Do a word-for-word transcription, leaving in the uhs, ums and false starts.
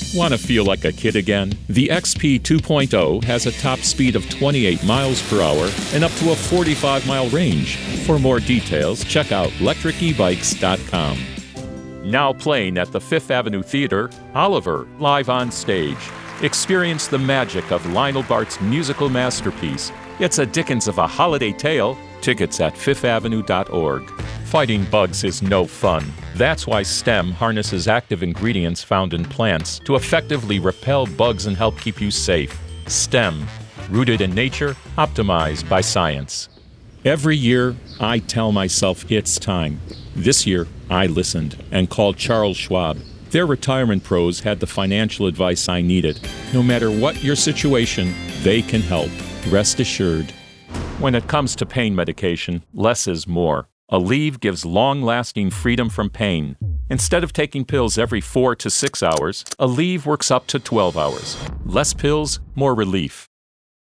Want to feel like a kid again? The X P two point oh has a top speed of twenty-eight miles per hour and up to a forty-five mile range. For more details, check out electric e bikes dot com. Now playing at the Fifth Avenue Theater, Oliver, live on stage. Experience the magic of Lionel Bart's musical masterpiece. It's a Dickens of a holiday tale. Tickets at fifth avenue dot org. Fighting bugs is no fun. That's why STEM harnesses active ingredients found in plants to effectively repel bugs and help keep you safe. STEM, rooted in nature, optimized by science. Every year, I tell myself it's time. This year, I listened and called Charles Schwab. Their retirement pros had the financial advice I needed. No matter what your situation, they can help. Rest assured. When it comes to pain medication, less is more. Aleve gives long-lasting freedom from pain. Instead of taking pills every four to six hours, Aleve works up to twelve hours. Less pills, more relief.